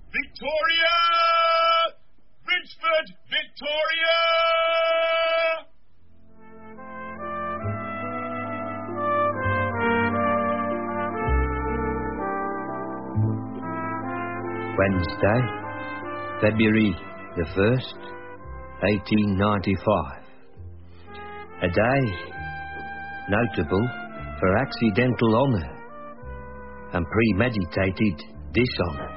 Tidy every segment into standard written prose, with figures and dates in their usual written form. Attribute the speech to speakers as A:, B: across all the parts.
A: Victoria! Bridgeford! Victoria!
B: Wednesday, February the 1st, 1895. A day notable for accidental honour and premeditated dishonour.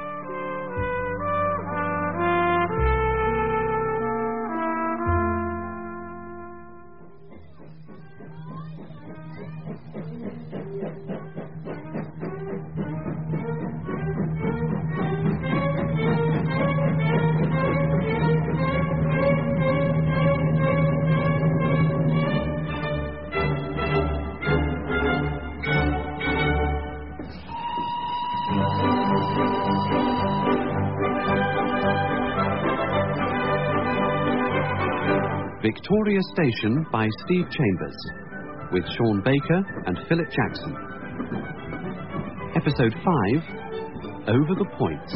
C: Victoria Station by Steve Chambers, with Sean Baker and Philip Jackson. Episode 5, Over the Points.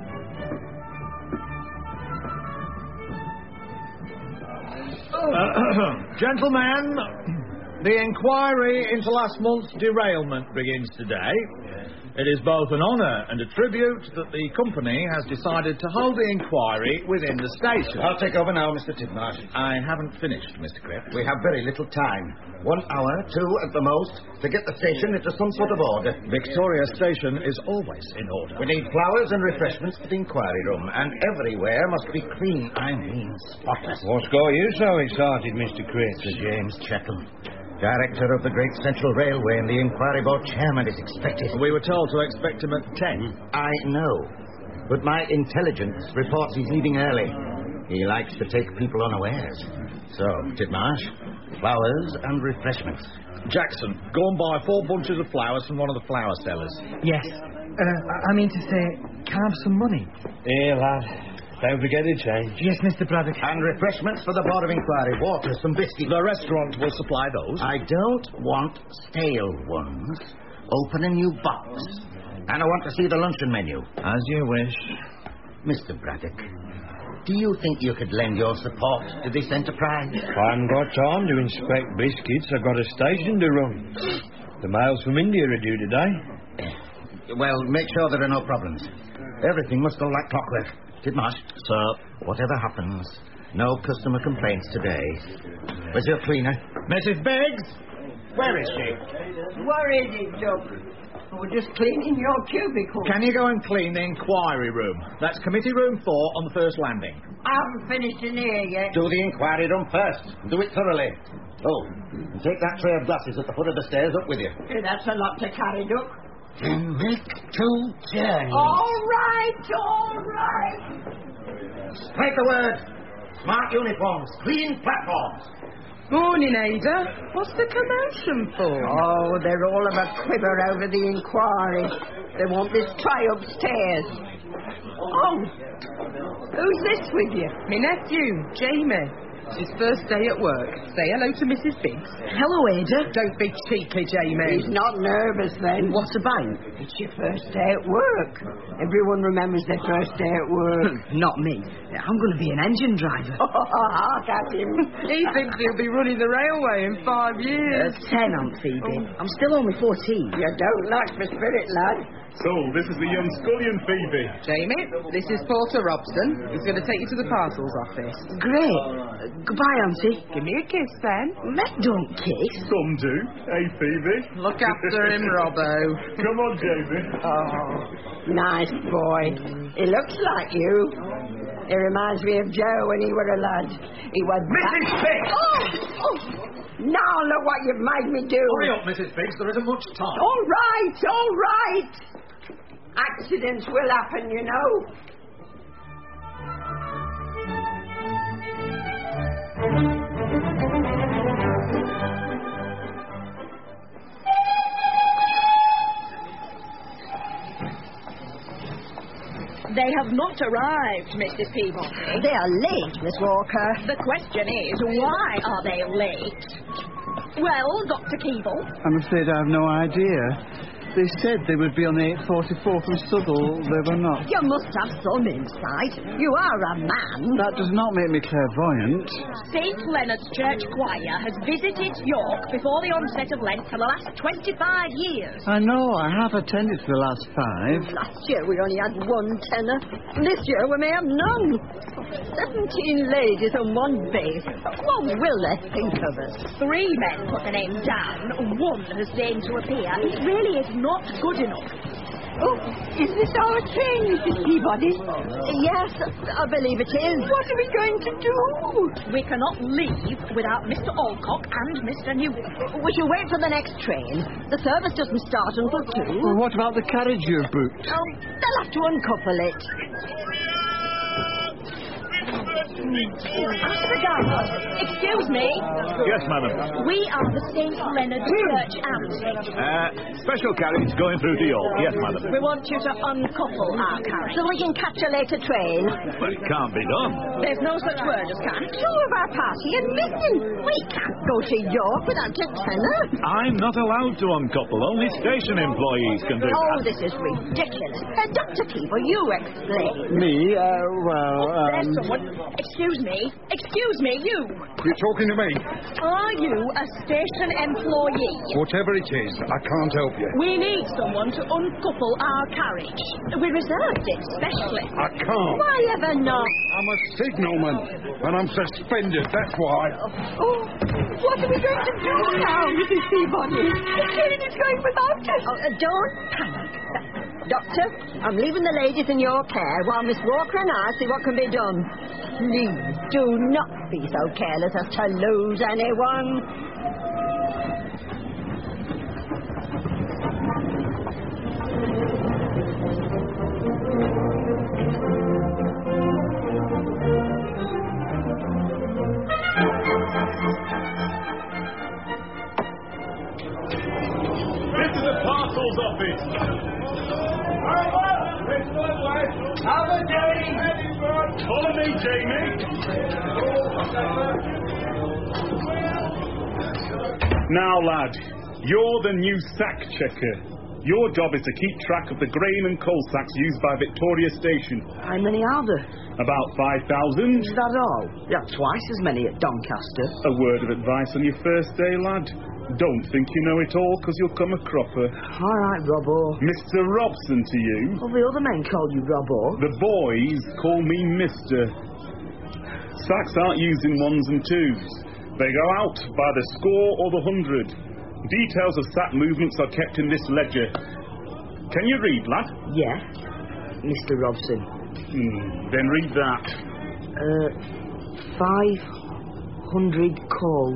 D: Gentlemen, the inquiry into last month's derailment begins today. It is both an honour and a tribute that the company has decided to hold the inquiry within the station.
E: I'll take over now, Mr. Tidmarsh.
D: I haven't finished, Mr. Cripp.
E: We have very little time. 1 hour, 2 at the most, to get the station into some sort of order.
D: Victoria Station is always in order.
E: We need flowers and refreshments for the inquiry room, and everywhere must be clean. I mean spotless.
B: What's got you so excited, Mr. Cripp?
E: Sir James Chettle, Director of the Great Central Railway, and the Inquiry Board Chairman is expected.
D: We were told to expect him at 10.
E: I know, but my intelligence reports he's leaving early. He likes to take people unawares. So, Tidmarsh, flowers and refreshments.
D: Jackson, go and buy 4 bunches of flowers from one of the flower sellers.
F: Yes. I mean to say, can I have some money?
B: Here, lad. Don't forget the change.
F: Yes, Mr. Braddock.
E: And refreshments for the Board of Inquiry. Water, some biscuits.
D: The restaurant will supply those.
E: I don't want stale ones. Open a new box. And I want to see the luncheon menu.
D: As you wish.
E: Mr. Braddock, do you think you could lend your support to this enterprise?
B: I haven't got time to inspect biscuits. I've got a station to run. The mails from India are due today.
E: Well, make sure there are no problems. Everything must go like clockwork. Tidmarsh?
D: Sir.
E: Whatever happens, no customer complaints today. Where's your cleaner?
D: Mrs. Biggs?
E: Where is she?
G: Where is it, Doc? We're just cleaning your cubicle.
D: Can you go and clean the inquiry room? That's committee room 4 on the first landing.
G: I haven't finished in here yet.
E: Do the inquiry room first. Do it thoroughly. Oh, and take that tray of glasses at the foot of the stairs up with you.
G: Yeah, that's a lot to carry, Doc.
E: And make 2 journeys.
G: All right.
E: Spread the word. Smart uniforms, clean platforms.
F: Morning, Ada. What's the commotion for?
G: Oh, they're all of a quiver over the inquiry. They want this tray upstairs. Oh, who's this with you?
F: My nephew, Jamie. It's his first day at work. Say hello to Mrs. Biggs.
G: Hello, Ada.
F: Don't be cheeky, Jamie.
G: He's not nervous, then.
F: What about?
G: It's your first day at work. Everyone remembers their first day at work.
F: Not me. I'm going to be an engine driver.
G: Hark at him.
F: He thinks he'll be running the railway in 5 years.
H: 10, Aunt Phoebe. I'm still only 14.
G: You don't lack the spirit, lad.
A: So, this is the young scullion, Phoebe.
F: Jamie, this is Porter Robson. He's going to take you to the parcels office.
H: Great. Goodbye, Auntie.
F: Give me a kiss, then.
H: Men don't kiss.
A: Some do. Hey, Phoebe.
F: Look after him, Robbo.
A: Come on, Jamie.
G: Oh, nice boy. He looks like you. He reminds me of Joe when he were a lad. He was...
D: Mrs. Biggs!
G: Oh! Now look what you've made me do.
D: Hurry up, Mrs. Biggs. There isn't much time.
G: All right. Accidents will happen, you know.
I: They have not arrived, Mrs. Peabody.
H: They are late, Miss Walker.
I: The question is, why are they late? Well, Dr. Keeble?
J: I'm afraid I have no idea. They said they would be on the 844 from Southall. They were not.
G: You must have some insight. You are a man.
J: That does not make me clairvoyant.
I: St. Leonard's Church Choir has visited York before the onset of Lent for the last 25 years.
J: I know, I have attended for the last 5.
G: Last year we only had one tenor. This year we may have none. 17 ladies and one bass. What will they think of us?
I: 3 men put the name down. 1 has deigned to appear. It really is not good enough.
G: Oh, is this our train, Mrs. Peabody? Yes, I believe it is. What are we going to do?
I: We cannot leave without Mr. Alcock and Mr. Newton.
G: We shall wait for the next train. The service doesn't start until 2.
J: Well, what about the carriage you've booked?
G: They'll have to uncouple it.
I: Mr. Garland, excuse me.
D: Yes, madam.
I: We are the St. Leonard's Church Ambulance.
D: Special carriage going through to York. Yes, madam.
I: We want you to uncouple our carriage.
G: So we can catch a later train.
D: But it can't be done.
I: There's no such word as can't.
G: 2 of our party are missing. We can't go to York without a tenor.
D: I'm not allowed to uncouple. Only station employees can do
G: Oh,
D: that.
G: this is ridiculous. Dr. Peeble, you explain.
J: Me?
I: There's someone. Excuse me, you.
K: You're talking to me?
I: Are you a station employee?
K: Whatever it is, I can't help you.
I: We need someone to uncouple our carriage. We reserved it specially.
K: I can't.
G: Why ever not?
K: I'm a signalman, and I'm suspended, that's why.
G: Oh, what are we going to do now, Mrs. Peabody? The train is going without us. Don't panic. Doctor, I'm leaving the ladies in your care while Miss Walker and I see what can be done. Please do not be so careless as to lose anyone.
A: This is the parcels office.
L: Have a day!
A: Follow me, Jamie. Now, lad, you're the new sack checker. Your job is to keep track of the grain and coal sacks used by Victoria Station.
H: How many are there?
A: About 5,000.
H: Is that all? You have twice as many at Doncaster.
A: A word of advice on your first day, lad. Don't think you know it all, because you'll come a cropper.
H: All right, Robbo.
A: Mr. Robson to you.
H: Well, the other men call you Robbo.
A: The boys call me Mr. Sacks aren't used in 1s and 2s. They go out by the score or the 100. Details of sack movements are kept in this ledger. Can you read, lad?
H: Yeah, Mr. Robson.
A: Then read that.
H: 500 coal.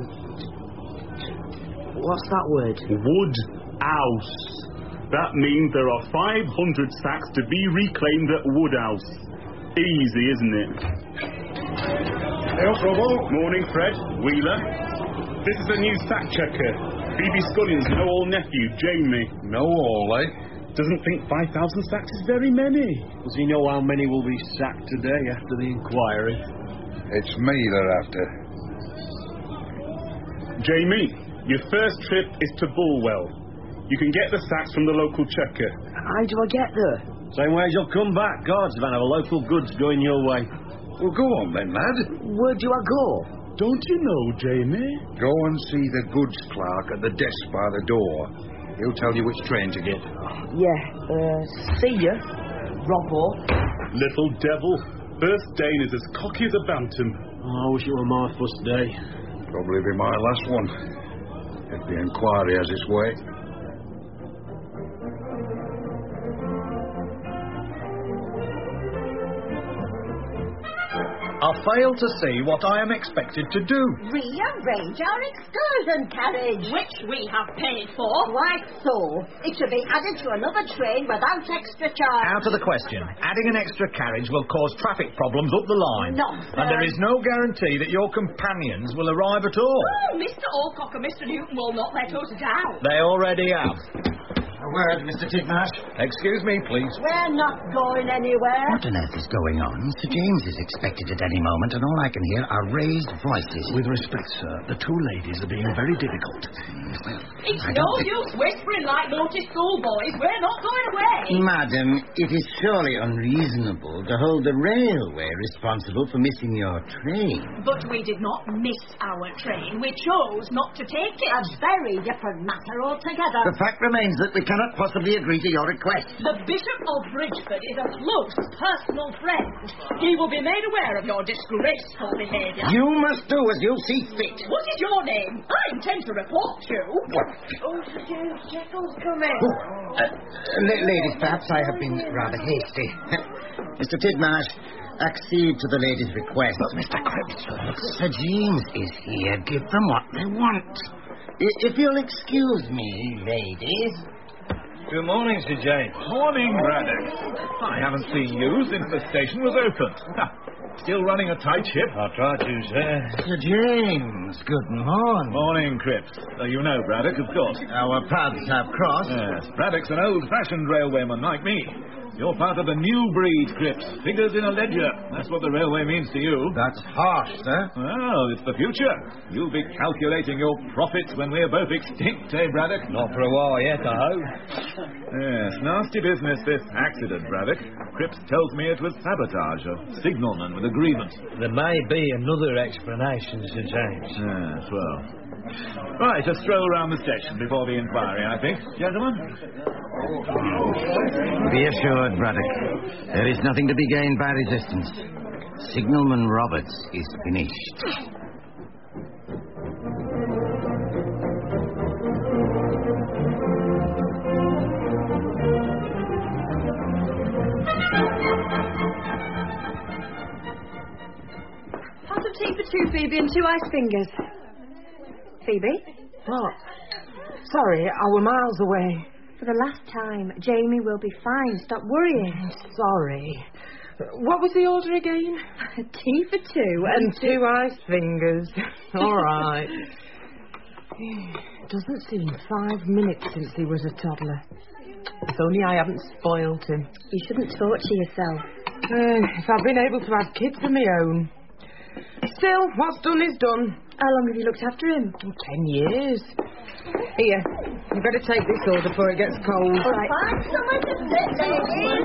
H: What's that word?
A: Wood house. That means there are 500 sacks to be reclaimed at Woodhouse. Easy, isn't it?
K: Hey, Robbo.
A: Morning, Fred. Wheeler. This is a new sack checker. Phoebe Scullion's no-old nephew, Jamie.
K: No-all, eh?
A: Doesn't think 5,000 sacks is very many.
B: Does he know how many will be sacked today after the inquiry?
K: It's me they're after.
A: Jamie, your first trip is to Bulwell. You can get the sacks from the local checker.
H: How do I get there?
B: Same way as you'll come back, Guardsman. Have a local goods going your way.
K: Well, go on then, lad.
H: Where do I go?
A: Don't you know, Jamie?
K: Go and see the goods clerk at the desk by the door. He'll tell you which train to get.
H: Yeah, see ya, Robbo.
A: Little devil. First Dane is as cocky as a bantam.
B: Oh, I wish it were my first day.
K: Probably be my last one. If the inquiry has its way.
D: I fail to see what I am expected to do.
G: Rearrange our excursion carriage.
I: Which we have paid for.
G: Quite so. It should be added to another train without extra charge.
D: Out of the question. Adding an extra carriage will cause traffic problems up the line.
G: Nonsense.
D: And there is no guarantee that your companions will arrive at all.
I: Oh, Mr. Alcock and Mr. Newton will not let us down.
D: They already have.
E: A word, Mr. Titmarsh.
D: Excuse me, please.
G: We're not going anywhere.
E: What on earth is going on? Sir James is expected at any moment, and all I can hear are raised voices.
B: With respect, sir, the two ladies are being very difficult.
E: Well,
I: It's no use whispering like naughty schoolboys. We're not going away.
E: Madam, it is surely unreasonable to hold the railway responsible for missing your train.
I: But we did not miss our train. We chose not to take it.
G: A very different matter altogether.
E: The fact remains that we cannot possibly agree to your request.
I: The Bishop of Bridgeford is a close personal friend. He will be made aware of your disgraceful behaviour.
E: You must do as you see fit.
I: What is your name? I intend to report you.
G: Oh, James Jekyll's coming.
E: Ladies, perhaps I have been rather hasty. Mr. Tidmarsh, accede to the lady's request. But Mr. Cripps, Sir James is here. Give them what they want. If you'll excuse me, ladies.
B: Good morning, Sir James.
D: Morning, Braddock. I haven't seen you since the station was open. Still running a tight ship?
B: I'll try to, sir.
E: Sir James, good morning.
D: Morning, Cripps. You know Braddock, of course.
E: Our paths have crossed.
D: Yes, Braddock's an old-fashioned railwayman like me. You're part of the new breed, Cripps. Figures in a ledger. That's what the railway means to you.
E: That's harsh, sir.
D: Well, it's the future. You'll be calculating your profits when we're both extinct, eh, Braddock?
B: Not for a while yet, I hope.
D: Yes, nasty business, this accident, Braddock. Cripps tells me it was sabotage, a signalman with a grievance.
B: There may be another explanation, Sir James.
D: Yes, well. Right, a stroll around the station before the inquiry, I think. Gentlemen?
E: Be assured, Braddock, there is nothing to be gained by resistance. Signalman Roberts is finished.
M: Pot of tea for two, Phoebe, and 2 ice fingers. Phoebe?
H: What? Sorry, I were miles away.
M: For the last time, Jamie will be fine. Stop worrying.
H: Sorry. What was the order again?
M: Tea for 2
H: and 2 ice fingers. All right. Doesn't seem 5 minutes since he was a toddler. If only I haven't spoilt him.
M: You shouldn't torture yourself.
H: If I'd been able to have kids of my own. Still, what's done is done.
M: How long have you looked after him?
H: 10 years. Here, you better take this order before it gets cold.
G: All right. Find somewhere to sit, ladies.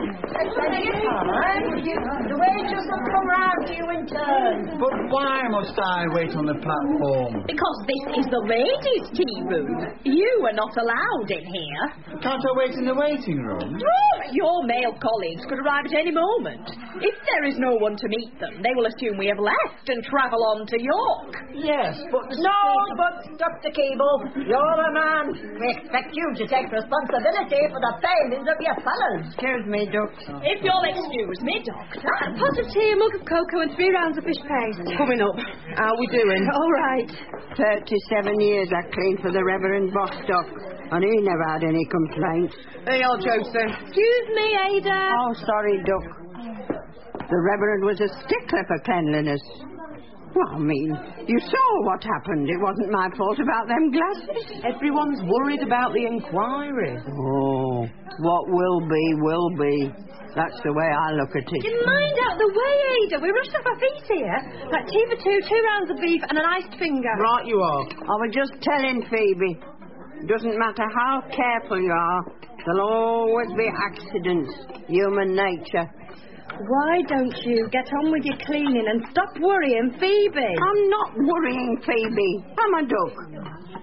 G: The waiters will come round to you in turn.
J: But why must I wait on the platform?
I: Because this is the ladies' tea room. You are not allowed in here.
J: Can't I wait in the waiting room?
I: Oh, your male colleagues could arrive at any moment. If there is no one to meet them, they will assume we have left and travel on to York.
J: Yes, but...
G: But Dr. Keeble, you're a man. We expect you to take responsibility for the failings of your fellows.
H: Excuse me, Doctor.
I: If you'll excuse me, Doctor.
M: A pot of tea, a mug of cocoa, and 3 rounds of fish paste.
H: Coming up. How we doing?
M: All right.
N: 37 years I cleaned for the Reverend Bostock, and he never had any complaints.
H: Hey, old Joseph.
M: Excuse me, Ada.
N: Oh, sorry, Duck. The Reverend was a stickler for cleanliness. Well, I mean, you saw what happened. It wasn't my fault about them glasses.
H: Everyone's worried about the inquiry.
N: Oh, what will be. That's the way I look at it.
M: Get your mind out the way, Ada. We rushed off our feet here. Like tea for 2, 2 rounds of beef, and an iced finger.
H: Right you are.
N: I was just telling Phoebe. Doesn't matter how careful you are, there'll always be accidents. Human nature.
M: Why don't you get on with your cleaning and stop worrying Phoebe?
N: I'm not worrying Phoebe. I'm a duck.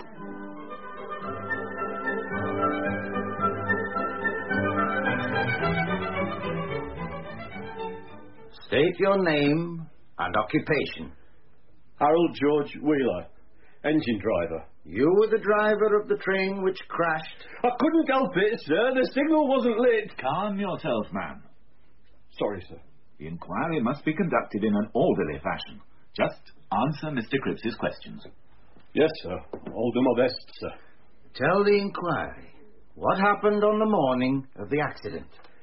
E: State your name and occupation.
O: Harold George Wheeler, engine driver.
E: You were the driver of the train which crashed?
O: I couldn't help it, sir. The signal wasn't lit.
D: Calm yourself, man.
O: Sorry, sir.
D: The inquiry must be conducted in an orderly fashion. Just answer Mr. Cripps's questions.
O: Yes, sir. I'll do my best, sir.
E: Tell the inquiry. What happened on the morning of the accident?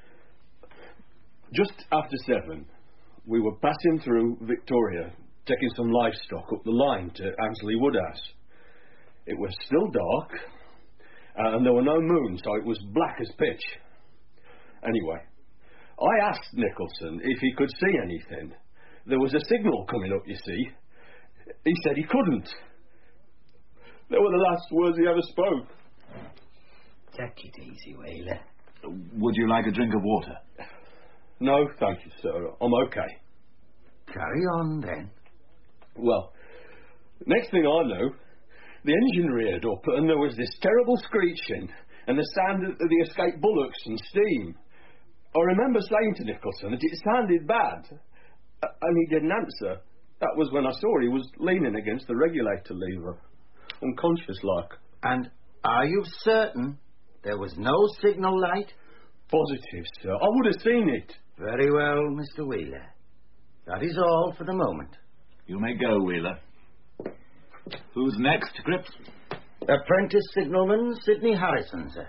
O: Just after 7, we were passing through Victoria, taking some livestock up the line to Ansley Woodhouse. It was still dark, and there were no moon, so it was black as pitch. Anyway, I asked Nicholson if he could see anything. There was a signal coming up, you see. He said he couldn't. They were the last words he ever spoke.
E: Take it easy, Wheeler.
P: Would you like a drink of water?
O: No, thank you, sir. I'm okay.
E: Carry on, then.
O: Well, next thing I know, the engine reared up and there was this terrible screeching and the sound of the escaped bullocks and steam. I remember saying to Nicholson that it sounded bad, and he didn't answer. That was when I saw he was leaning against the regulator lever, unconscious like.
E: And are you certain there was no signal light?
O: Positive, sir. I would have seen it.
E: Very well, Mr. Wheeler. That is all for the moment.
P: You may go, Wheeler. Who's next, Cripps?
E: Apprentice signalman Sidney Harrison, sir.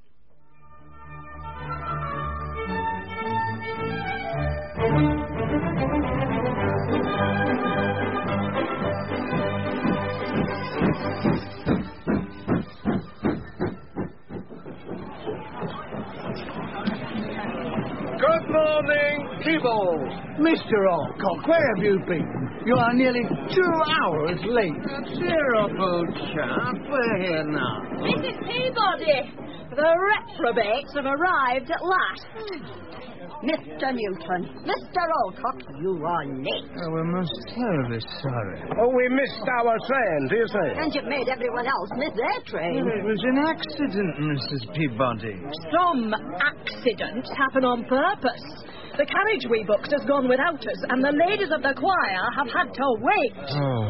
D: Good morning, Keeble. Mr. Alcock, where have you been? You are nearly 2 hours late. Cheer up, old chap. We're here now.
I: Mrs. Peabody, the reprobates have arrived at last.
G: Mr. Newton, Mr. Alcock, you are late.
D: Oh, we're most terribly sorry.
Q: Oh, we missed our train, do you say?
G: And you've made everyone else miss their train.
D: It was an accident, Mrs. Peabody.
I: Some accidents happen on purpose. The carriage we booked has gone without us, and the ladies of the choir have had to wait.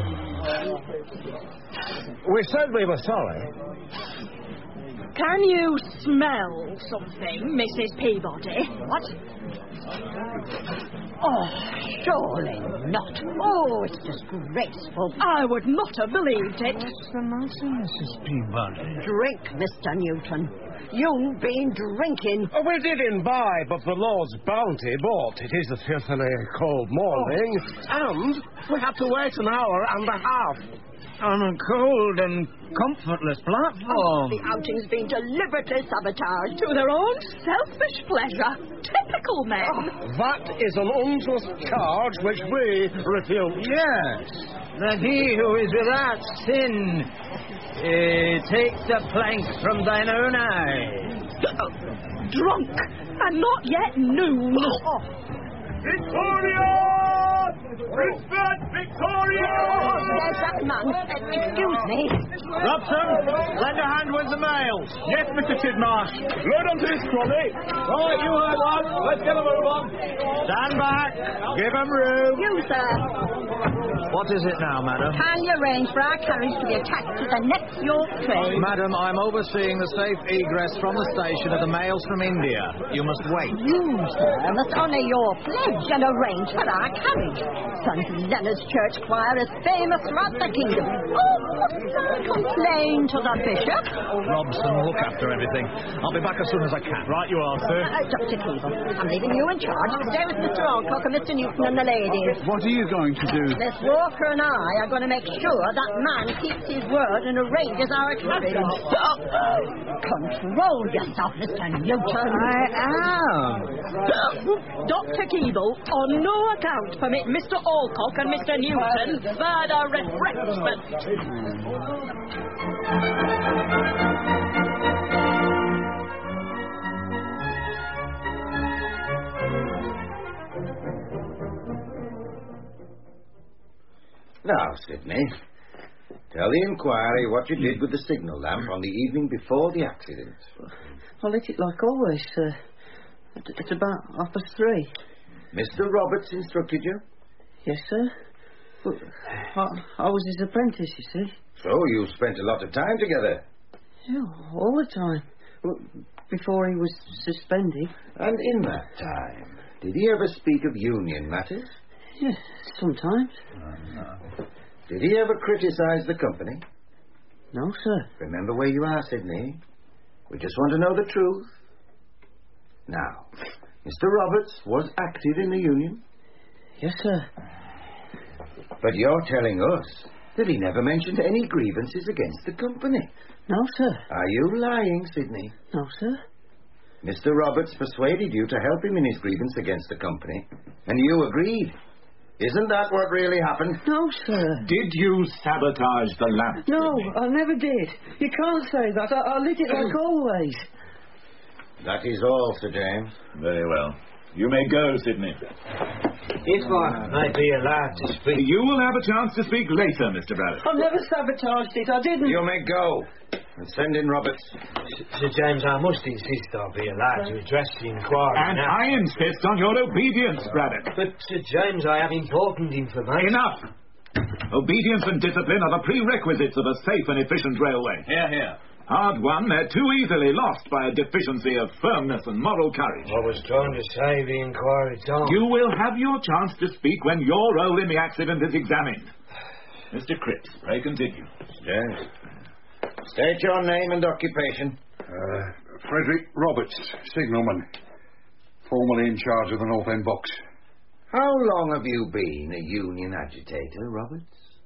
Q: Oh. We said we were sorry.
I: Can you smell something, Mrs. Peabody?
G: What? Oh, surely not. Oh, it's disgraceful.
I: I would not have believed it.
D: What's the matter, Mrs. Peabody?
G: Drink, Mr. Newton. You've been drinking.
Q: Oh, we did imbibe of the Lord's bounty, but it is a fearfully cold morning, and we had to wait an hour and a half.
D: On a cold and comfortless platform.
G: The outing's been deliberately sabotaged.
I: To their own selfish pleasure. Typical men.
Q: That is an unjust charge which we refute.
D: Yes, that he who is without sin takes a plank from thine own eye.
I: Drunk, and not yet noon.
L: Victoria! Respect, Victoria!
G: There's that man. Excuse me.
D: Robson, lend a hand with the mails.
A: Yes, Mr. Tidmarsh. Load onto this trolley.
L: Right, you heard one. Let's get a move on.
D: Stand back. Give them room.
G: You, sir.
D: What is it now, madam?
G: Can you arrange for our carriage to be attached to the next York train?
D: Madam, I'm overseeing the safe egress from the station of the mails from India. You must wait.
G: You, sir, must honour your pledge and arrange for our carriage. St. Leonard's Church Choir is famous throughout the kingdom. Oh, mustn't I complain to the bishop?
D: Robson, look after everything. I'll be back as soon as I can.
A: Right you are, sir.
G: Dr. Keeble, I'm leaving you in charge. Stay with Mr. Alcock and Mr. Newton and the ladies.
J: What are you going to do?
G: Miss Walker and I are going to make sure that man keeps his word and arranges our carriage. Control yourself, Mr. Newton.
D: I am.
I: Dr. Keeble, on no account permit Mr. Alcock and Mr. Newton further refreshment.
E: Now, Sidney, tell the inquiry what you did with the signal lamp on the evening before the accident.
F: I lit it like always, sir. It's about 3:30.
E: Mr. Roberts instructed you?
F: Yes, sir. But I was his apprentice, you see.
E: So you spent a lot of time together?
F: Yeah, all the time. Before he was suspended.
E: And in that time, did he ever speak of union matters?
F: Yes, sometimes.
E: Did he ever criticise the company?
F: No, sir.
E: Remember where you are, Sidney. We just want to know the truth. Now, Mr. Roberts was active in the union?
F: Yes, sir.
E: But you're telling us that he never mentioned any grievances against the company.
F: No, sir.
E: Are you lying, Sidney?
F: No, sir.
E: Mr. Roberts persuaded you to help him in his grievance against the company, and you agreed. Isn't that what really happened?
H: No, sir.
L: Did you sabotage the lamp?
H: No, I never did. You can't say that. I lit it like always.
E: That is all, Sir James.
L: Very well. You may go, Sidney.
B: If I may be allowed to speak...
L: You will have a chance to speak later, Mr. Braddock.
H: I never sabotaged it. I didn't.
E: You may go. And send in Roberts.
B: Sir James, I must insist I'll be allowed to address the inquiry
L: And
B: now.
L: I insist on your obedience, Braddock.
B: But, Sir James, I have important information.
L: Enough! Obedience and discipline are the prerequisites of a safe and efficient railway.
P: Here, here.
L: Hard won, they're too easily lost by a deficiency of firmness and moral courage.
B: I was trying to save the inquiry time.
L: You will have your chance to speak when your role in the accident is examined. Mr. Cripps, pray continue.
E: James. State your name and occupation.
K: Frederick Roberts, signalman. Formerly in charge of the North End box.
E: How long have you been a union agitator, Roberts?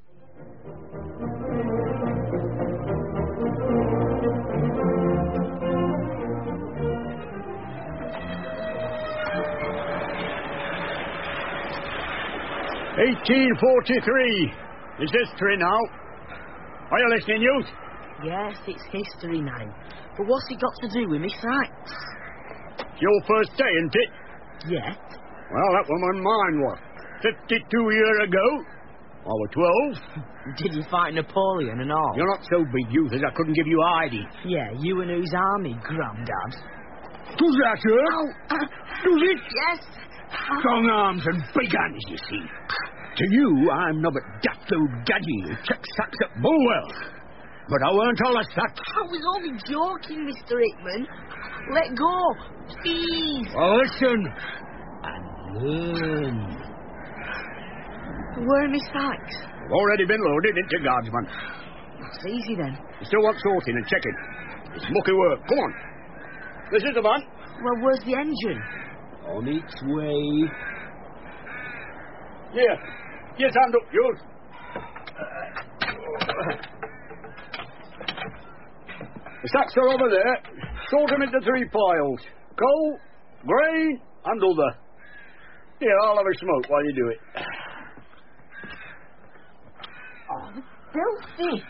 R: Is history now? Are you listening, youth?
F: Yes, it's history now. But what's it got to do with me Sykes?
R: It's your first day, isn't it?
F: Yeah.
R: Well, that was when mine was. 52 years ago. I was 12.
F: Did you fight Napoleon and all?
R: You're not so big, youth, as I couldn't give you ID.
F: Yeah, you and whose army, Grandad?
R: Does that hurt? Does it?
F: Yes.
R: Strong arms and big hands, you see. To you, I'm not a daft old gaddy who checks sacks at Bulwell. But I weren't all a sack.
F: I was only joking, Mr. Hickman. Let go, please.
R: Well, listen and learn.
F: Where are my sacks?
R: I've already been loaded into Guardsman.
F: That's easy then.
R: You still want sorting and checking. It's mucky work. Come on. This is the van.
F: Well, where's the engine?
R: On its way. Here. Yes, hand up, yours. The sacks are over there. Sort them into 3 piles. Coal, grain, and other. Here, I'll have a smoke while you do it.
F: Oh, the filthy.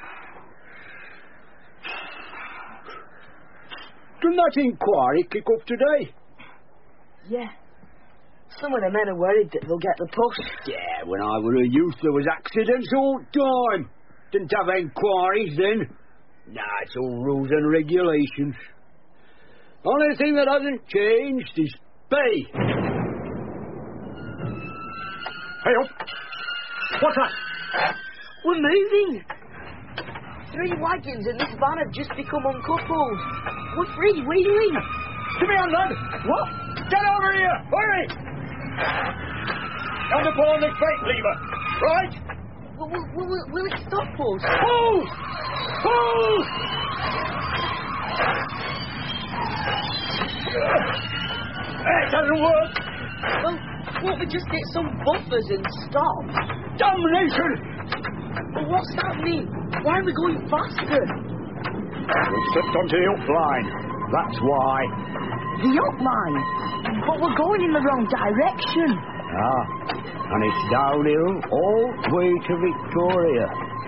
R: Didn't that inquiry kick up today?
F: Yeah. Some of the men are worried that they'll get the push.
R: Yeah, when I were a youth, there was accidents all the time. Didn't have inquiries then. Nah, it's all rules and regulations. Only thing that hasn't changed is pay. Hey up! What's that?
F: We're moving. 3 wagons and this van have just become uncoupled. We're freewheeling.
R: Give me a hand, lad.
F: What?
R: Get over here! Hurry! And pull on this brake lever. Right?
F: Will it stop us?
R: Pull! Pull! It doesn't work.
F: Well, won't we just get some buffers and stop?
R: Damnation!
F: Well, what's that mean? Why are we going faster?
R: We've slipped onto the up line. That's why.
F: The up line? But we're going in the wrong direction.
R: Ah, and it's downhill all the way to Victoria.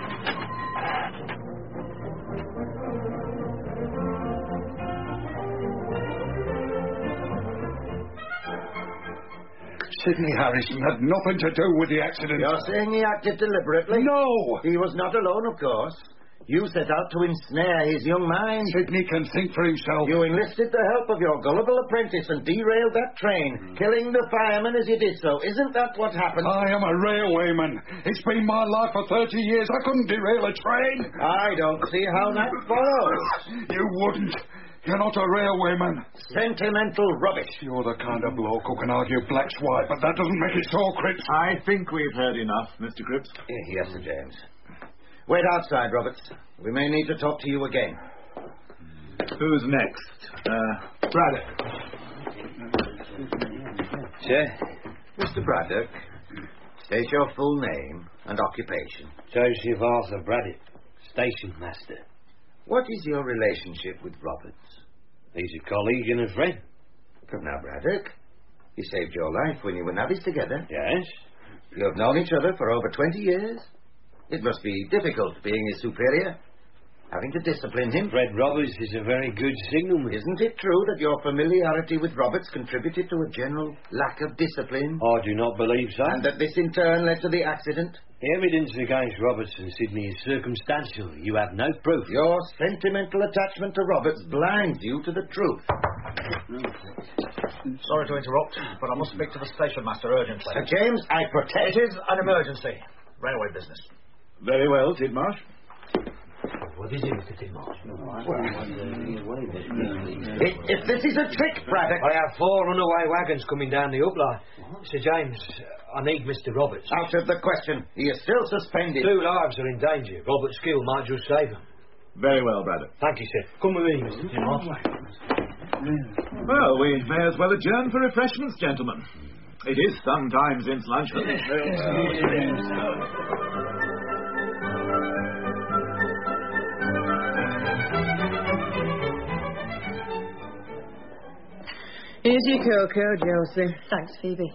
K: Sidney Harrison had nothing to do with the accident.
E: You're saying he acted deliberately?
K: No!
E: He was not alone, of course. You set out to ensnare his young mind.
K: Sidney can think for himself.
E: You enlisted the help of your gullible apprentice and derailed that train, killing the fireman as you did so. Isn't that what happened?
K: I am a railwayman. It's been my life for 30 years. I couldn't derail a train.
E: I don't see how that follows.
K: You wouldn't. You're not a railwayman.
E: Sentimental rubbish.
K: You're the kind of bloke who can argue black's white, but that doesn't make it so, Cripps.
L: I think we've heard enough, Mr. Cripps.
E: Yes, Sir James. Wait outside, Roberts. We may need to talk to you again.
L: Who's next? Braddock.
E: Sir, Mr. Braddock, state your full name and occupation.
B: Joseph Arthur Braddock, station master.
E: What is your relationship with Roberts?
B: He's a colleague and a friend.
E: Come now, Braddock. He saved your life when you were navvies together.
B: Yes.
S: You have known each other for over 20 years. It must be difficult being his superior, having to discipline him.
B: Fred Roberts is a very good signalman.
S: Isn't it true that your familiarity with Roberts contributed to a general lack of discipline?
B: I do not believe so.
S: And that this in turn led to the accident?
B: The evidence against Roberts and Sidney is circumstantial. You have no proof.
S: Your sentimental attachment to Roberts blinds you to the truth.
D: Sorry to interrupt, but I must speak to the station master urgently.
S: Sir James, I protest.
D: It is an emergency. Railway business.
L: Very well, Tidmarsh.
B: What is it, Mr. Tidmarsh?
S: If this is a trick, Braddock...
B: I have 4 runaway wagons coming down the upline. Sir James, I need Mr. Roberts.
S: Out of the question. He is still suspended.
B: 2 lives are in danger. Robert's skill might just save them.
L: Very well, Braddock.
B: Thank you, sir. Come with me, Mr. Tidmarsh.
L: Well, we may as well adjourn for refreshments, gentlemen. It is some time since luncheon.
H: Here's your cocoa, Josie.
I: Thanks, Phoebe.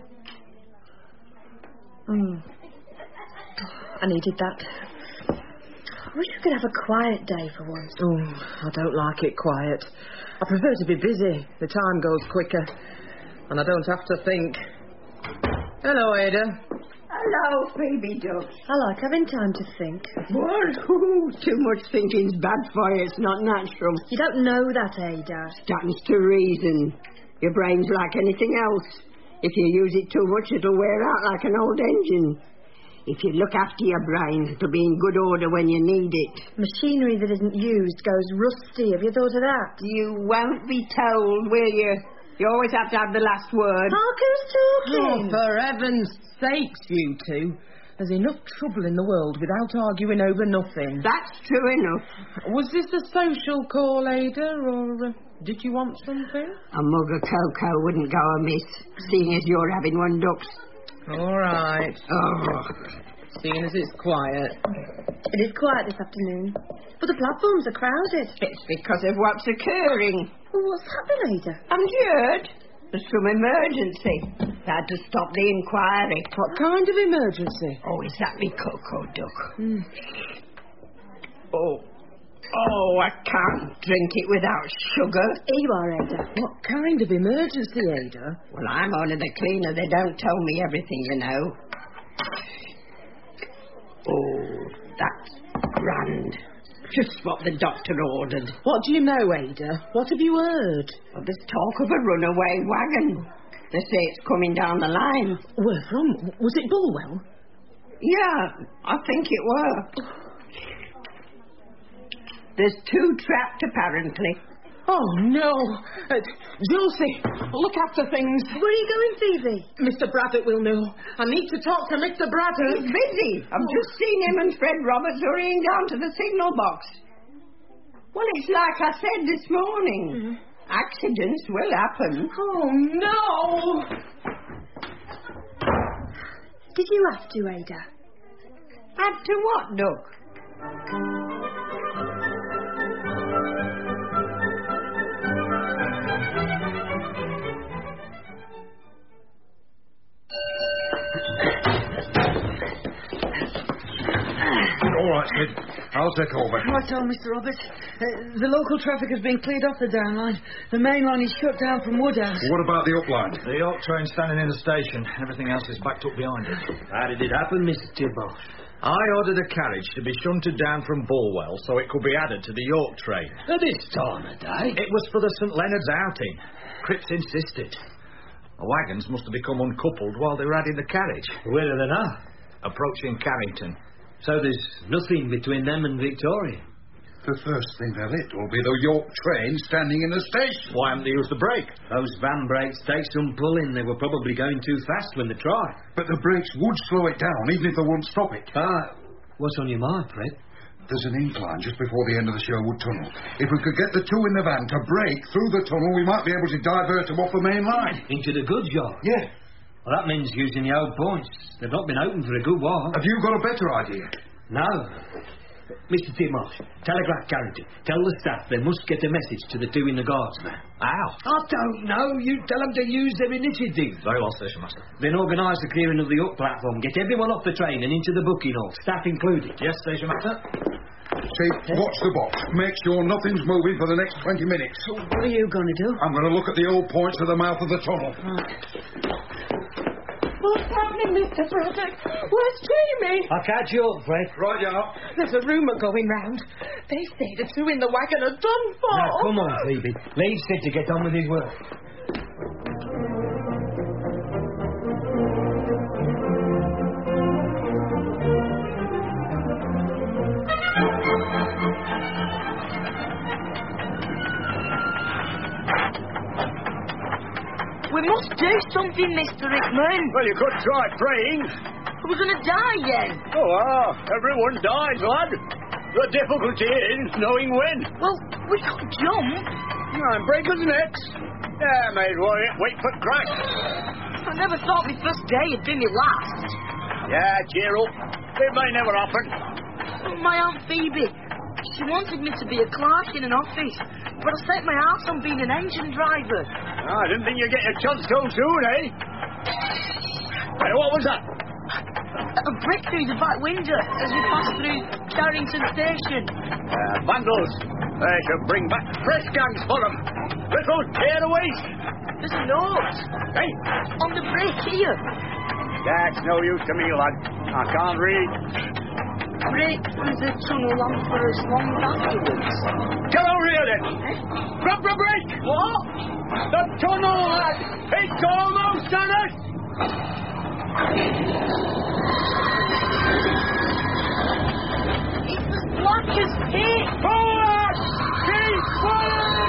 I: I needed that. I wish we could have a quiet day for once.
H: Oh, I don't like it quiet. I prefer to be busy. The time goes quicker. And I don't have to think. Hello, Ada.
N: Hello, Phoebe Duck.
I: I like having time to think.
N: What? Too much thinking's bad for you. It's not natural.
I: You don't know that, Ada.
N: Stands to reason. Your brain's like anything else. If you use it too much, it'll wear out like an old engine. If you look after your brain, it'll be in good order when you need it.
I: Machinery that isn't used goes rusty. Have you thought of that?
N: You won't be told, will you? You always have to have the last word.
I: Parker's
H: Oh,
I: talking.
H: for heaven's sakes, you two. There's enough trouble in the world without arguing over nothing.
N: That's true enough.
H: Was this a social call, Ada, or did you want something?
N: A mug of cocoa wouldn't go amiss, seeing as you're having one, Dux.
H: All right.
N: Oh.
H: Seeing as it's quiet.
I: It is quiet this afternoon, but the platforms are crowded.
N: It's because of what's occurring.
I: Well, what's happened, Ada?
N: Haven't you heard? There's some emergency. They had to stop the inquiry.
H: What kind of emergency?
N: Oh, is that me cocoa, Duck? Oh, I can't drink it without sugar.
I: Here you are, Ada.
H: What kind of emergency, Ada?
N: Well, I'm only the cleaner. They don't tell me everything, you know. Oh, that's grand. Just what the doctor ordered.
H: What do you know, Ada? What have you heard?
N: Well, there's talk of a runaway wagon. They say it's coming down the line.
H: Where from? Was it Bulwell?
N: Yeah, I think it were. There's 2 trapped, apparently.
H: Oh, no. Josie, look after things.
I: Where are you going, Phoebe?
H: Mr. Braddock will know. I need to talk to Mr. Braddock.
N: He's busy. I've just seen him and Fred Roberts hurrying down to the signal box. Well, it's like I said this morning. Accidents will happen.
H: Oh, no!
I: Did you have to, Ada?
N: Had to what, Duck?
K: All right, Sid. I'll take over.
H: Right on, Mr. Roberts. The local traffic has been cleared off the down line. The main line is shut down from Woodhouse.
K: What about the upline?
D: The York train's standing in the station. Everything else is backed up behind it.
B: How did it happen, Mr. Tidmarsh?
D: I ordered a carriage to be shunted down from Bulwell so it could be added to the York train.
B: At this time of day?
D: It was for the St Leonard's outing. Cripps insisted. The wagons must have become uncoupled while they were adding the carriage.
B: Where are they now?
D: Approaching Carrington.
B: So there's nothing between them and Victoria?
K: The first thing they'll hit will be the York train standing in the station.
D: Why haven't they used the brake?
B: Those van brakes take some pulling. They were probably going too fast when they tried.
K: But the brakes would slow it down, even if they won't stop it.
B: What's on your mind, Fred?
K: There's an incline just before the end of the Sherwood Tunnel. If we could get the 2 in the van to break through the tunnel, we might be able to divert them off the main line.
B: Into the goods yard?
K: Yeah.
B: Well, that means using the old points. They've not been open for a good while.
K: Have you got a better idea?
B: No.
T: Mr. Timosh, telegraph Carrington. Tell the staff they must get a message to the two in the guards now.
D: How?
T: I don't know. You tell them to use their initiative.
D: Very well, Station Master.
T: Then organise the clearing of the up platform. Get everyone off the train and into the booking hall, staff included.
D: Yes, Station Master.
K: See, watch the box. Make sure nothing's moving for the next 20 minutes.
N: What are you going to do?
K: I'm going to look at the old points of the mouth of the tunnel.
G: What's happening, Mr. Braddock? Where's Jamie?
T: I'll catch you up, Fred.
K: Right, yeah.
G: There's a rumour going round. They say the two in the wagon are done for.
T: Now, come on, Phoebe. Leave Sid to get on with his work.
F: We must do something, Mr. Hickman.
R: Well, you could try praying.
F: We're going to die then.
R: Oh, everyone dies, lad. The difficulty is knowing when.
F: Well, we could jump.
R: And break his necks. Yeah, mate, wait for cracks.
F: I never thought my first day had been my last.
R: Yeah, cheer up. It may never happen.
F: My Aunt Phoebe, she wanted me to be a clerk in an office, but I set my heart on being an engine driver.
R: I didn't think you'd get your chance so soon, eh? Hey, what was that?
F: A brick through the back window as we passed through Carrington Station.
R: Vandals. They should bring back press gangs for them. Little tearaways.
F: There's a note.
R: Hey?
F: On the brick here.
R: That's no use to me, lad. I can't read.
F: Break through the tunnel on first long afterwards.
R: Get over here, then. Grab the brake.
F: What?
R: The tunnel, lad. It's almost on us.
F: It's as black as pitch.
R: Forward! Keep forward!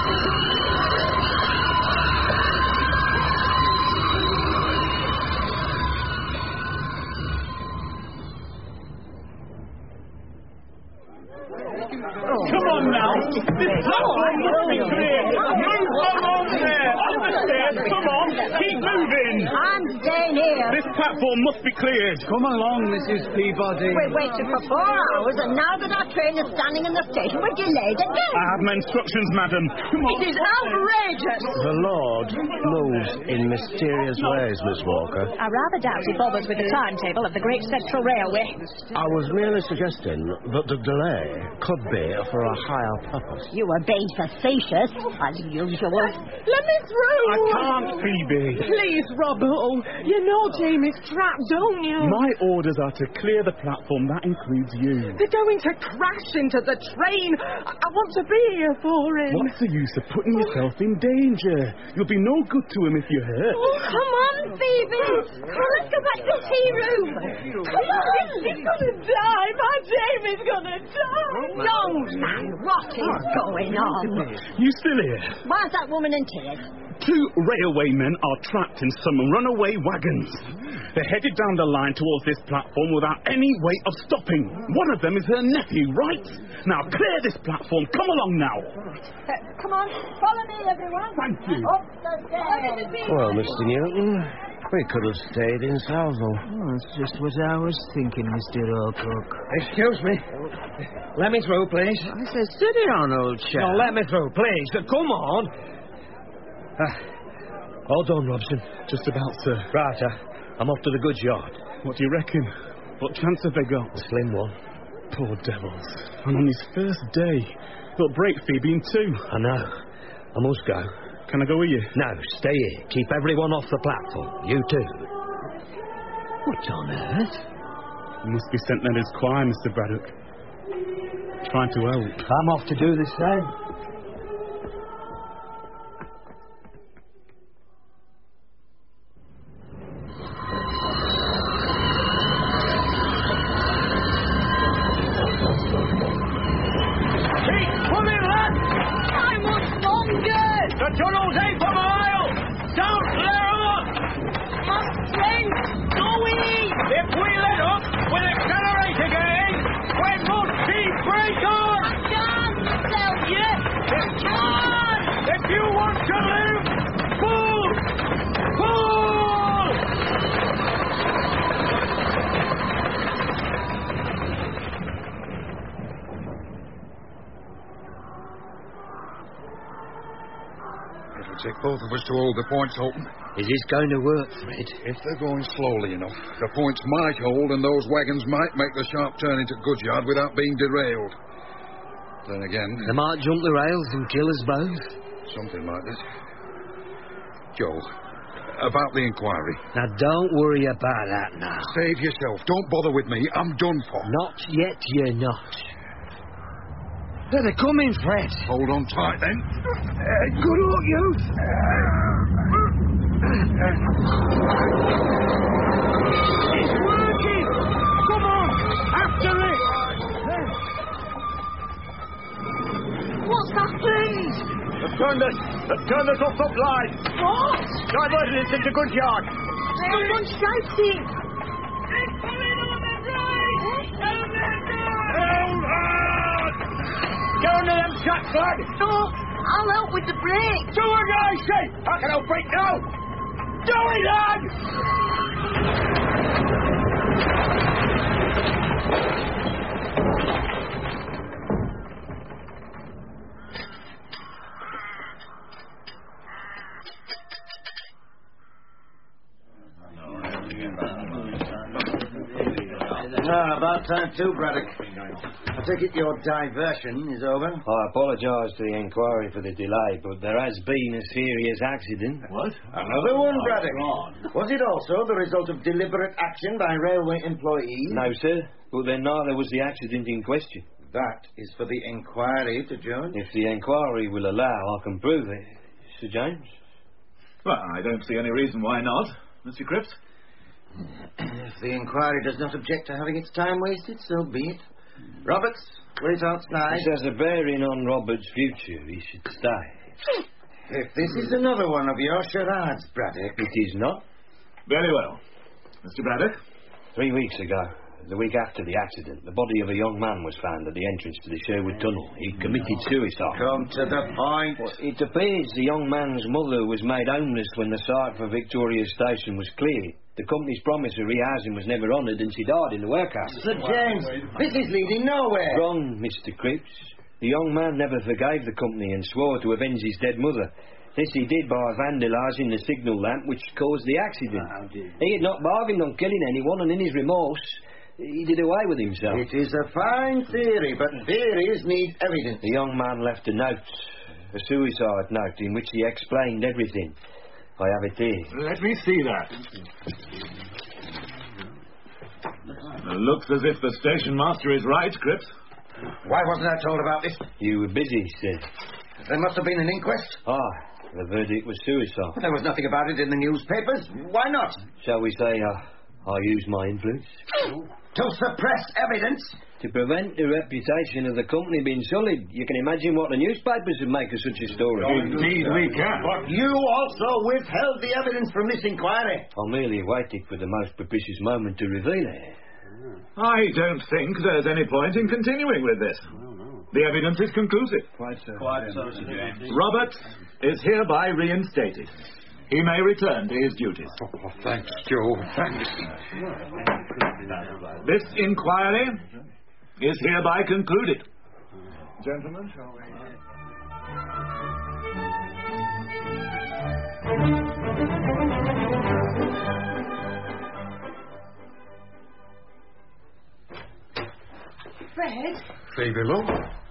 A: Come on now. This platform must be clear. Move along there. Over the stairs. Come on. Keep moving.
G: I'm staying here.
A: This platform must be cleared.
J: Come along, Mrs. Peabody.
G: We waited for 4 hours, and now that our train is standing in the station, we're delayed again.
A: I have my instructions, madam. Come on.
G: It is outrageous.
Q: The Lord moves in mysterious ways, Miss Walker.
I: I rather doubt he bothers with the timetable of the Great Central Railway.
Q: I was merely suggesting that the delay could be for a higher purpose.
G: You were being facetious, as usual.
M: Let me through!
A: I can't, Phoebe.
M: Please, Robbo. You know Jamie's trapped, don't you?
A: My orders are to clear the platform. That includes you.
M: They're going to crash into the train. I want to be here for him.
A: What's the use of putting yourself in danger? You'll be no good to him if you're hurt.
G: Oh, come on, Phoebe. Let's go back to the tea room. Come on.
M: He's going to die. My Jamie's going to die.
G: Young man, what is going on?
A: You still here?
G: Why's that woman in tears?
A: 2 railwaymen are trapped in some runaway wagons. They're headed down the line towards this platform without any way of stopping. One of them is her nephew, right? Now, clear this platform. Come along now.
G: Come on, follow me, everyone.
A: Thank you.
G: Up the stairs.
Q: Well, Mr. Newton, we could have stayed in Salvo.
J: That's just what I was thinking, Mr. Alcock.
T: Excuse me. Let me through, please.
J: I said, steady on, old chap.
T: No, let me through, please. Come on. All done, Robson.
A: Just about, sir.
T: Right, I'm off to the goods yard.
A: What do you reckon? What chance have they got?
T: A slim one.
A: Poor devils. And on his first day, they'll break Phoebe in 2.
T: I know. I must go.
A: Can I go with you?
T: No, stay here. Keep everyone off the platform. You too. What on earth?
A: You must be St. Leonard's Choir, Mr. Braddock. Trying to help.
T: I'm off to do the same.
R: The tunnel's 8 for a mile! Don't let up!
F: My strength going!
R: If we let up, we'll accelerate again! We must keep brake on!
F: I can't tell you!
K: take both of us to hold the points open.
T: Is this going to work, Fred?
K: If they're going slowly enough, the points might hold and those wagons might make the sharp turn into Goodyard without being derailed. Then again...
T: They might jump the rails and kill us both.
K: Something like that. Joe, about the inquiry.
T: Now, don't worry about that now.
K: Save yourself. Don't bother with me. I'm done for.
T: Not yet, you're not. They're coming, Fred.
K: Hold on tight, then.
T: Good luck, youth.
Q: It's working! Come on! After it!
F: What's happened?
Q: They've turned us off the line.
F: What?
Q: Diverted us into Goodyard.
F: Someone shouting.
Q: Get under them shots, lad!
F: No, I'll help with the brake.
Q: Do what I say! I can help break now! Do it, lad!
S: About time too, Braddock. I take it your diversion is over?
B: I apologise to the inquiry for the delay, but there has been a serious accident.
L: What?
S: Another one, Braddock. Was it also the result of deliberate action by railway employees?
B: No, sir, but then neither was the accident in question.
S: That is for the inquiry to judge.
B: If the inquiry will allow, I can prove it. Sir James?
L: Well, I don't see any reason why not, Mr. Cripps.
S: If the inquiry does not object to having its time wasted, so be it. Roberts, wait outside.
B: This has a bearing on Robert's future. He should stay.
S: If this is another one of your charades, Braddock...
B: It is not.
L: Very well. Mr. Braddock?
B: 3 weeks ago, the week after the accident, the body of a young man was found at the entrance to the Sherwood Tunnel. He committed suicide.
S: Come to the point.
B: Well, it appears the young man's mother was made homeless when the site for Victoria Station was cleared. The company's promise of rehousing was never honoured and she died in the workhouse.
S: Sir James, this is leading nowhere.
B: Wrong, Mr. Cripps. The young man never forgave the company and swore to avenge his dead mother. This he did by vandalising the signal lamp which caused the accident. He had not bargained on killing anyone, and in his remorse, he did away with himself.
S: It is a fine theory, but theories need evidence.
B: The young man left a note, a suicide note, in which he explained everything. I have it here.
L: Let me see that. It looks as if the station master is right, Cripps.
S: Why wasn't I told about this?
B: You were busy, sir.
S: There must have been an inquest.
B: The verdict was suicide.
S: There was nothing about it in the newspapers. Why not?
B: Shall we say I used my influence?
S: To suppress evidence?
B: To prevent the reputation of the company being sullied. You can imagine what the newspapers would make of such a story.
L: Indeed we can.
S: But you also withheld the evidence from this inquiry.
B: I merely waited for the most propitious moment to reveal it.
L: I don't think there's any point in continuing with this. The evidence is conclusive.
P: Quite so, Sir James.
L: Roberts is hereby reinstated. He may return to his duties.
K: Oh, thanks, Joe. Thanks.
L: This inquiry is hereby concluded. Gentlemen, shall we...
G: Fred?
K: Phoebe, look.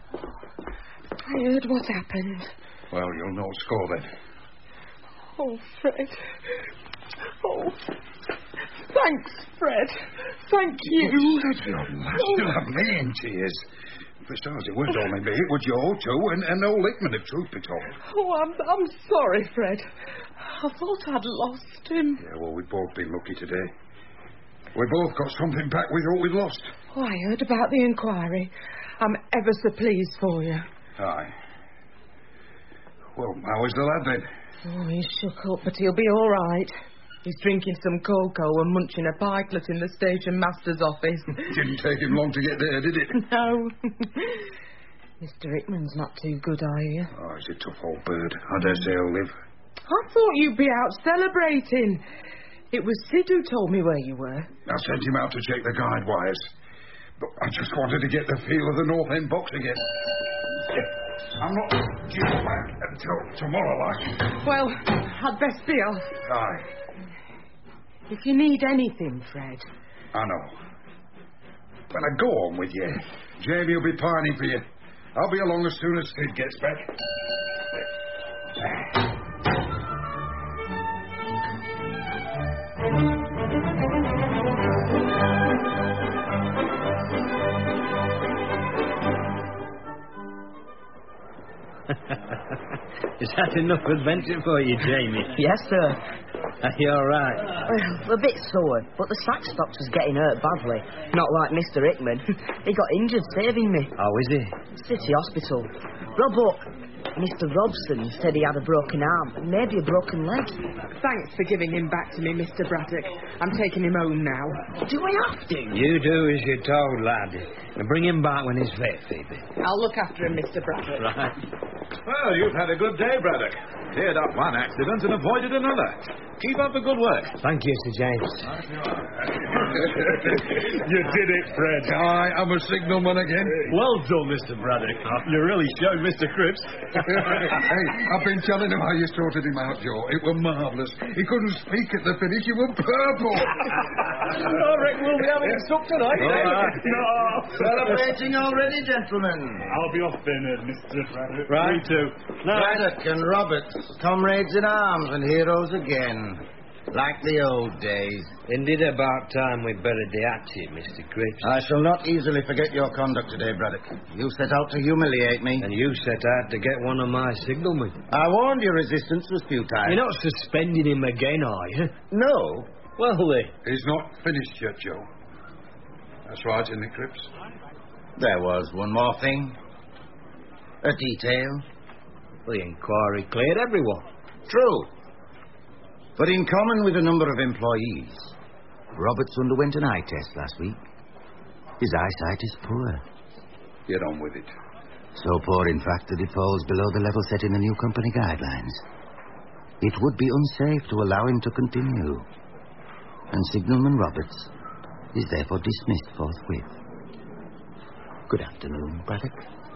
H: I heard what happened.
K: Well, you'll not score then.
H: Oh, Fred. Oh. Thanks, Fred. Thank you.
K: Still have me in tears. Besides, it weren't only me, it was Joe, too, and old Hickman, if truth be told.
H: Oh, I'm sorry, Fred. I thought I'd lost him.
K: Yeah, well, we've both been lucky today. We both got something back we thought we'd lost.
H: Oh, I heard about the inquiry. I'm ever so pleased for you.
K: Aye. Well, how is the lad, then?
H: Oh, he's shook up, but he'll be all right. He's drinking some cocoa and munching a pikelet in the station master's office.
K: Didn't take him long to get there, did it?
H: No. Mr. Hickman's not too good, are you?
K: Oh, he's a tough old bird. I dare say he'll live.
H: I thought you'd be out celebrating. It was Sid who told me where you were.
K: I sent him out to check the guide wires. But I just wanted to get the feel of the North End box again. I'm not due back until tomorrow, like.
H: Well, I'd best be off.
K: Aye,
H: If you need anything, Fred.
K: I know. When I go on with you, Jamie will be pining for you. I'll be along as soon as Sid gets back.
B: Is that enough adventure for you, Jamie?
F: Yes, sir.
B: Are you all right?
F: Well, a bit sore, but the sack doctor's getting hurt badly. Not like Mr. Hickman. He got injured saving me.
B: Oh, is he?
F: City Hospital. Robert, Mr. Robson said he had a broken arm and maybe a broken leg.
H: Thanks for giving him back to me, Mr. Braddock. I'm taking him home now.
F: Do I have to?
B: You do as you're told, lad. And bring him back when he's fit, Phoebe.
H: I'll look after him, Mr. Braddock.
B: Right.
L: Well, you've had a good day, Braddock. Cleared up one accident and avoided another. Keep up the good work.
B: Thank you, Sir James.
A: You did it, Fred.
K: Aye, I'm a signalman again.
A: Well done, Mr. Braddock. You really showed Mr. Cripps.
K: Hey, I've been telling him how you sorted him out, Joe. It was marvellous. He couldn't speak at the finish. He was purple.
A: I reckon we'll be having sup tonight. No.
S: Celebrating already, gentlemen.
A: I'll be off then, Mr. Braddock.
S: Right.
A: Me too.
S: Braddock and Roberts, comrades in arms and heroes again. Like the old days.
B: Indeed, about time we buried the hatchet, Mr. Cripps.
S: I shall not easily forget your conduct today, Braddock. You set out to humiliate me.
B: And you set out to get one of my signalmen.
S: I warned your resistance was futile.
B: You're not suspending him again, are you?
S: No.
B: Well,
K: He's not finished yet, Joe. That's right, isn't it, Cripps?
S: There was one more thing. A detail.
B: The inquiry cleared everyone.
S: True. But in common with a number of employees, Roberts underwent an eye test last week. His eyesight is poor.
K: Get on with it.
S: So poor, in fact, that it falls below the level set in the new company guidelines. It would be unsafe to allow him to continue. And Signalman Roberts is therefore dismissed forthwith. Good afternoon, Braddock.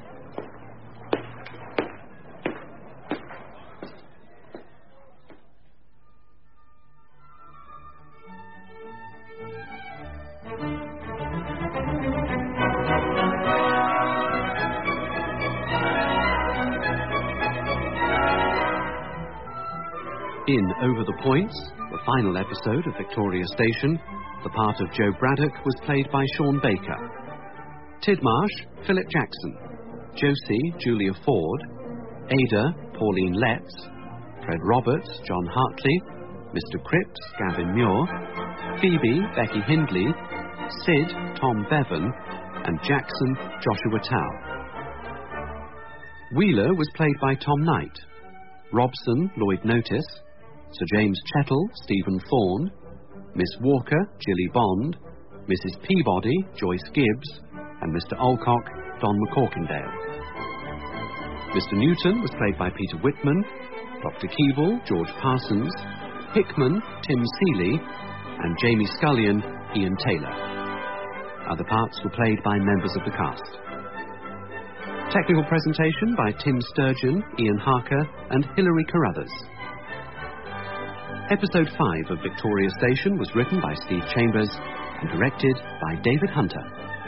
C: In Over the Points, the final episode of Victoria Station, the part of Joe Braddock was played by Sean Baker. Tidmarsh, Philip Jackson. Josie, Julia Ford. Ada, Pauline Letts. Fred Roberts, John Hartley. Mr. Cripps, Gavin Muir. Phoebe, Becky Hindley. Sid, Tom Bevan. And Jackson, Joshua Tao. Wheeler was played by Tom Knight. Robson, Lloyd Notice. Sir James Chettle, Stephen Thorne. Miss Walker, Gilly Bond. Mrs. Peabody, Joyce Gibbs. And Mr. Alcock, Don McCorkindale. Mr. Newton was played by Peter Whitman. Dr. Keeble, George Parsons. Hickman, Tim Seeley. And Jamie Scullion, Ian Taylor. Other parts were played by members of the cast. Technical presentation by Tim Sturgeon, Ian Harker, and Hilary Carruthers. Episode 5 of Victoria Station was written by Steve Chambers and directed by David Hunter.